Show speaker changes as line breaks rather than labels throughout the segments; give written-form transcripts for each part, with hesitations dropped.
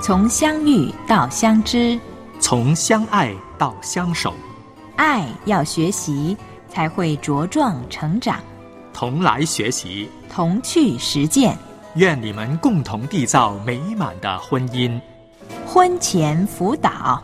从相遇到相知，
从相爱到相守。
爱要学习，才会茁壮成长。
同来学习，
同去实践。
愿你们共同缔造美满的婚姻。
婚前辅导。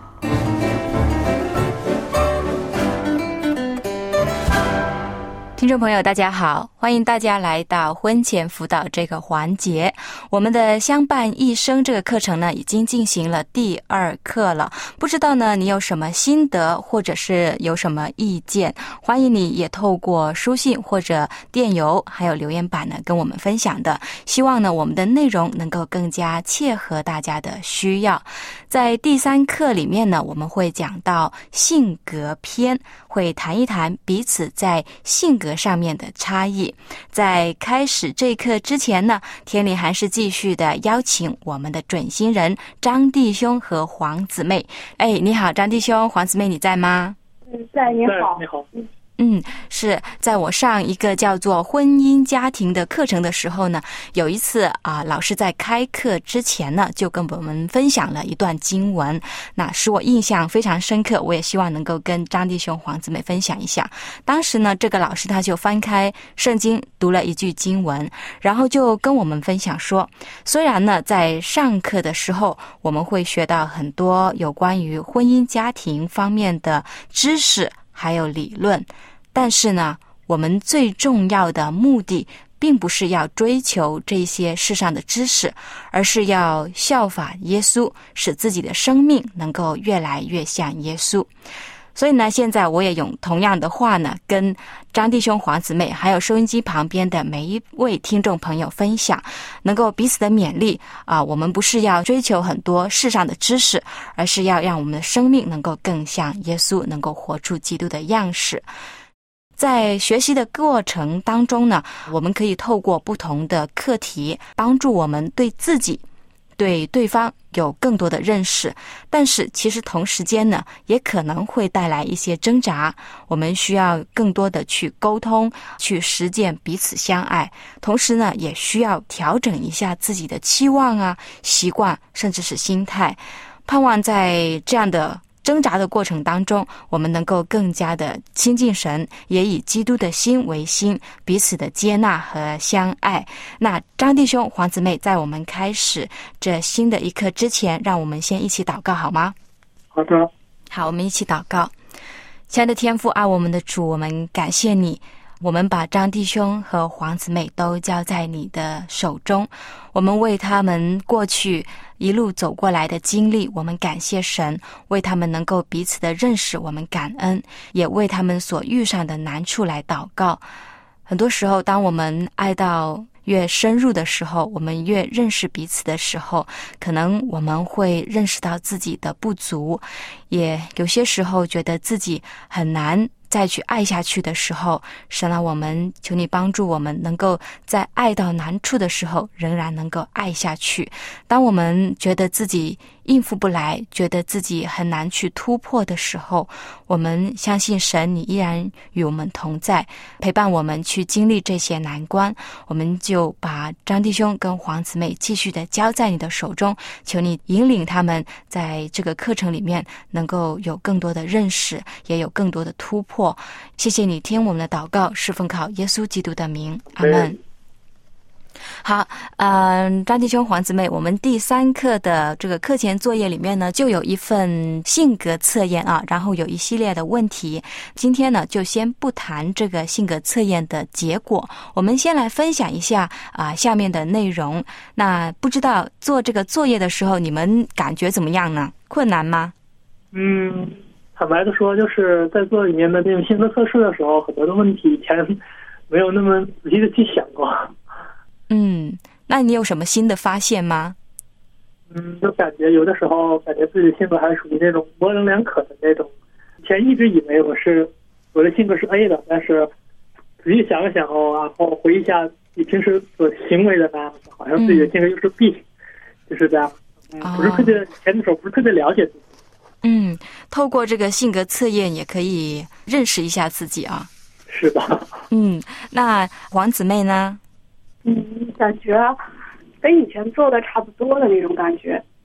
听众朋友大家好，欢迎大家来到婚前辅导这个环节。我们的相伴一生这个课程呢，已经进行了第2课了。不知道呢你有什么心得，或者是有什么意见，欢迎你也透过书信或者电邮还有留言板呢跟我们分享的。希望呢我们的内容能够更加切合大家的需要。在第3课里面呢，我们会讲到性格篇，会谈一谈彼此在性格上面的差异。在开始这一课之前呢，天理还是继续的邀请我们的准新人张弟兄和黄姊妹。你好，张弟兄，黄姊妹你在吗？
在，你好。
你好。
是在我上一个叫做婚姻家庭的课程的时候呢，有一次老师在开课之前呢，就跟我们分享了一段经文，那使我印象非常深刻，我也希望能够跟张弟兄黄姊妹分享一下。当时呢，这个老师他就翻开圣经读了一句经文，然后就跟我们分享说，虽然呢在上课的时候我们会学到很多有关于婚姻家庭方面的知识还有理论，但是呢我们最重要的目的并不是要追求这些世上的知识，而是要效法耶稣，使自己的生命能够越来越像耶稣。所以呢，现在我也用同样的话呢，跟张弟兄黄姊妹还有收音机旁边的每一位听众朋友分享，能够彼此的勉励我们不是要追求很多世上的知识，而是要让我们的生命能够更像耶稣，能够活出基督的样式。在学习的过程当中呢，我们可以透过不同的课题帮助我们对自己对对方有更多的认识，但是其实同时间呢也可能会带来一些挣扎，我们需要更多的去沟通，去实践彼此相爱，同时呢也需要调整一下自己的期望习惯甚至是心态。盼望在这样的挣扎的过程当中，我们能够更加的亲近神，也以基督的心为心，彼此的接纳和相爱。那张弟兄黄姊妹，在我们开始这新的一课之前，让我们先一起祷告好吗？
好的。
好，我们一起祷告。亲爱的天父，爱我们的主，我们感谢你，我们把张弟兄和黄姊妹都交在你的手中，我们为他们过去一路走过来的经历，我们感谢神，为他们能够彼此的认识，我们感恩，也为他们所遇上的难处来祷告。很多时候当我们爱到越深入的时候，我们越认识彼此的时候，可能我们会认识到自己的不足，也有些时候觉得自己很难再去爱下去的时候，神啊，我们求你帮助我们能够在爱到难处的时候仍然能够爱下去。当我们觉得自己应付不来，觉得自己很难去突破的时候，我们相信神，你依然与我们同在，陪伴我们去经历这些难关。我们就把张弟兄跟黄姊妹继续的交在你的手中，求你引领他们在这个课程里面能够有更多的认识，也有更多的突破。谢谢你听我们的祷告，是奉靠耶稣基督的名，阿们。好，张弟兄黄姊妹，我们第3课的这个课前作业里面呢，就有一份性格测验然后有一系列的问题。今天呢，就先不谈这个性格测验的结果，我们先来分享一下下面的内容。那不知道做这个作业的时候，你们感觉怎么样呢？困难吗？
坦白的说，就是在做里面的那种性格测试的时候，很多的问题以前没有那么仔细的去想过。
那你有什么新的发现吗？
就感觉有的时候感觉自己的性格还属于那种模棱两可的那种。以前一直以为我的性格是 A 的，但是仔细想了想然后回忆一下你平时所行为的那样子，好像自己的性格又是 B，就是这样。不是特别前的时候不是特别了解自己。
透过这个性格测验也可以认识一下自己啊。
是的。
那黄姊妹呢？
感觉跟以前做的差不多的那种感觉。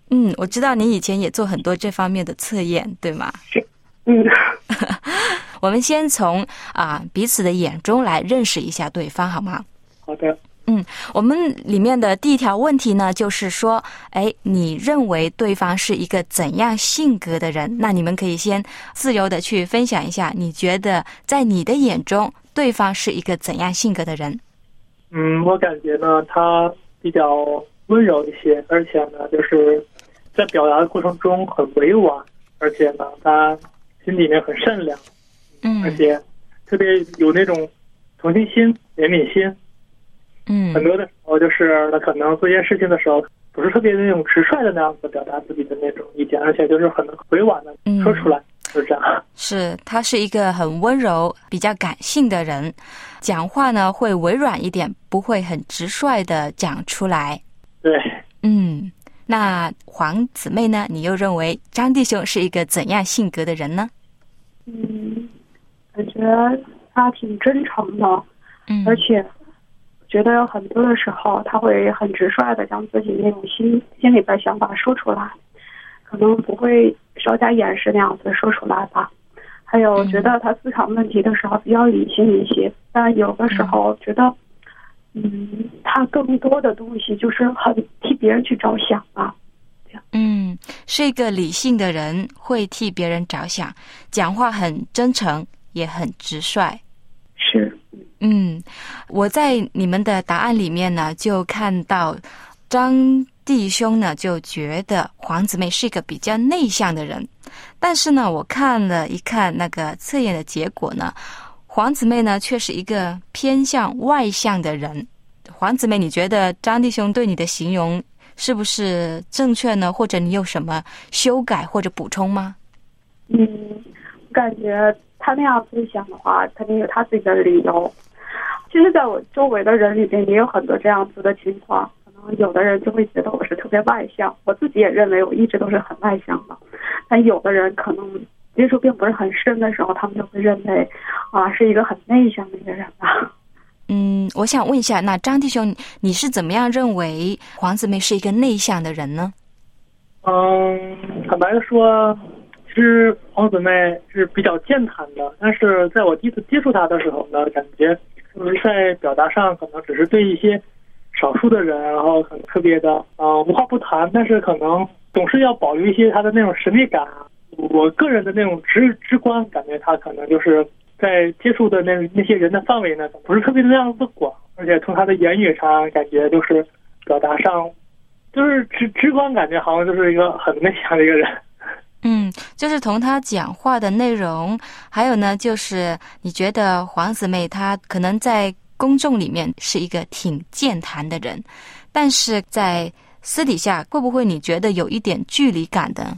我知道你以前也做很多这方面的测验，对吗？
是。
我们先从彼此的眼中来认识一下对方，好吗？
好的。
我们里面的第一条问题呢，就是说，你认为对方是一个怎样性格的人？那你们可以先自由的去分享一下，你觉得在你的眼中，对方是一个怎样性格的人？
我感觉呢，他比较温柔一些，而且呢，就是在表达的过程中很委婉，而且呢，他心里面很善良，而且特别有那种同情心、怜悯心。很多的时候就是他可能做一件事情的时候，不是特别那种直率的那样子表达自己的那种意见，而且就是很委婉的说出来，就是这样。是，
他是一个很温柔、比较感性的人，讲话呢会委软一点，不会很直率的讲出来。
对。
那黄姊妹呢？你又认为张弟兄是一个怎样性格的人呢？
感觉他挺真诚的，而且觉得有很多的时候他会很直率的将自己那种心里边想法说出来，可能不会稍加掩饰那样子说出来吧。还有觉得他思考问题的时候比较理性一些，但有的时候觉得他更多的东西就是很替别人去着想吧。
是一个理性的人，会替别人着想，讲话很真诚，也很直率。
是。
我在你们的答案里面呢，就看到张弟兄呢就觉得黄姊妹是一个比较内向的人，但是呢，我看了一看那个测验的结果呢，黄姊妹呢却是一个偏向外向的人。黄姊妹，你觉得张弟兄对你的形容是不是正确呢？或者你有什么修改或者补充吗？
我感觉他那样子想的话，肯定有他自己的理由。其实在我周围的人里边也有很多这样子的情况，可能有的人就会觉得我是特别外向，我自己也认为我一直都是很外向的，但有的人可能接触并不是很深的时候，他们就会认为是一个很内向的一个人吧。
我想问一下，那张弟兄，你是怎么样认为黄姊妹是一个内向的人呢？
坦白的说，其实黄姊妹是比较健谈的，但是在我第一次接触她的时候呢，感觉就是在表达上可能只是对一些少数的人，然后很特别的无话不谈，但是可能总是要保留一些她的那种神秘感。我个人的那种直观感觉，她可能就是在接触的那些人的范围呢，不是特别的那样子广，而且从他的言语上感觉就是表达上，就是直观感觉好像就是一个很内向的一个人。
就是从他讲话的内容，还有呢，就是你觉得黄姊妹她可能在公众里面是一个挺健谈的人，但是在私底下会不会你觉得有一点距离感的？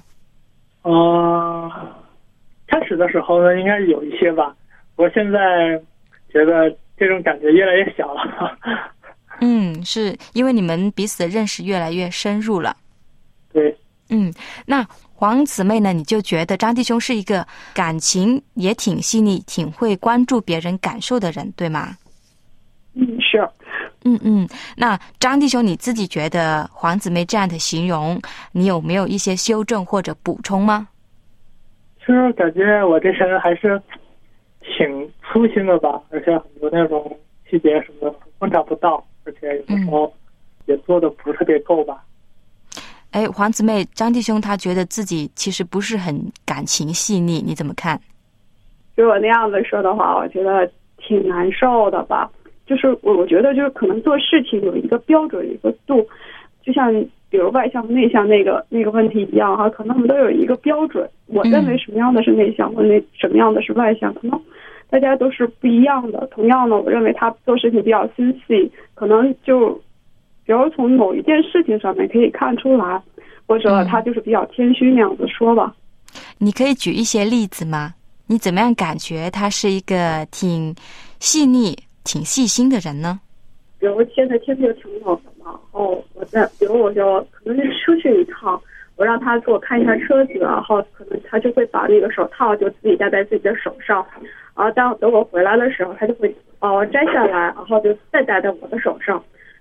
开始的时候呢，应该有一些吧。我现在觉得这种感觉越来越小了。
是因为你们彼此的认识越来越深入了。
对。
那黄姊妹呢，你就觉得张弟兄是一个感情也挺细腻、挺会关注别人感受的人，对吗？
是。
那张弟兄，你自己觉得黄姊妹这样的形容，你有没有一些修正或者补充吗？
其实感觉我这人还是挺粗心的吧，而且很多那种细节什么的观察不到，而且有的时候也做的不是特别够吧。
黄姊妹，张弟兄他觉得自己其实不是很感情细腻，你怎么看？
如果那样子说的话，我觉得挺难受的吧。就是我觉得就是可能做事情有一个标准，有一个度，就像比如外向内向那个问题一样可能我们都有一个标准。我认为什么样的是内向，或者什么样的是外向，可能大家都是不一样的。同样的，我认为他做事情比较心细，可能就比如从某一件事情上面可以看出来，或者他就是比较谦虚那样子说吧。
你可以举一些例子吗？你怎么样感觉他是一个挺细腻、挺细心的人呢？
比如现在天气就挺冷的嘛，然后比如我就可能是出去一趟，我让他给我看一下车子，然后可能他就会把那个手套就自己戴在自己的手上，然后等我回来的时候，他就会摘下来，然后就再戴在我的手上。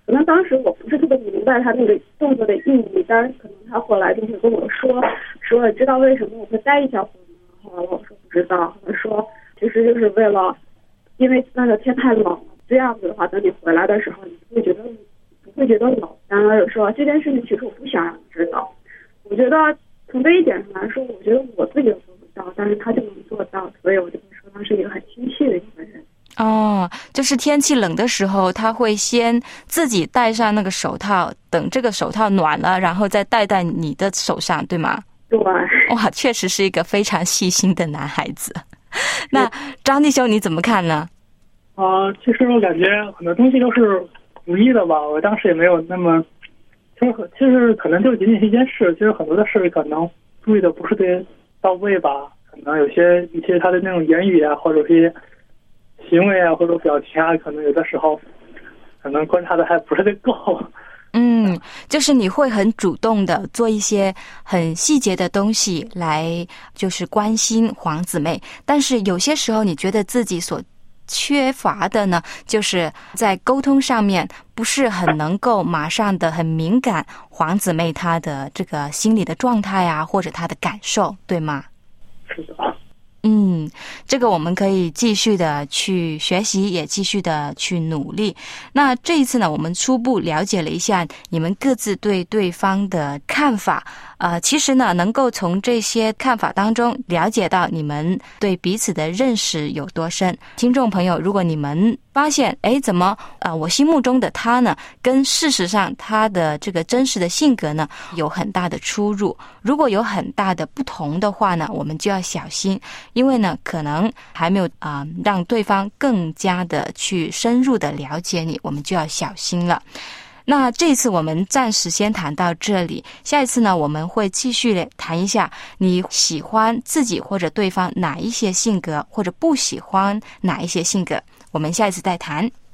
可能当时我不是特别明白他那个动作的意义，但是可能他后来就会跟我说知道为什么我会待一小会吗？后来我说不知道，他说其实就是为了，因为那个天太冷了，这样子的话，等你回来的时候，你不会觉得冷。然后说这件事情其实我不想让你知道。我觉得从这一点上来说，我觉得我自己都做不到，但是他就能做到，所以我就会说他是一个很亲切的一个人。
哦，就是天气冷的时候，他会先自己戴上那个手套，等这个手套暖了，然后再戴在你的手上，对吗？
对。
哇，确实是一个非常细心的男孩子。那张弟兄你怎么看呢？
其实我感觉很多东西都是无意的吧，我当时也没有那么，其实可能就仅仅是一件事，其实很多的事可能注意的不是特别到位吧，可能有些他的那种言语啊，或者是行为啊，或者表情啊，可能有的时候可能观察的还不是太够。
就是你会很主动的做一些很细节的东西来就是关心黄姊妹，但是有些时候你觉得自己所缺乏的呢，就是在沟通上面不是很能够马上的很敏感黄姊妹她的这个心理的状态啊，或者她的感受，对吗？
是的。
这个我们可以继续的去学习，也继续的去努力。那这一次呢，我们初步了解了一下你们各自对对方的看法。其实呢，能够从这些看法当中了解到你们对彼此的认识有多深。听众朋友，如果你们发现怎么我心目中的他呢，跟事实上他的这个真实的性格呢有很大的出入，如果有很大的不同的话呢，我们就要小心，因为呢可能还没有让对方更加的去深入的了解你，我们就要小心了。那这一次我们暂时先谈到这里，下一次呢我们会继续谈一下你喜欢自己或者对方哪一些性格，或者不喜欢哪一些性格，我们下一次再谈。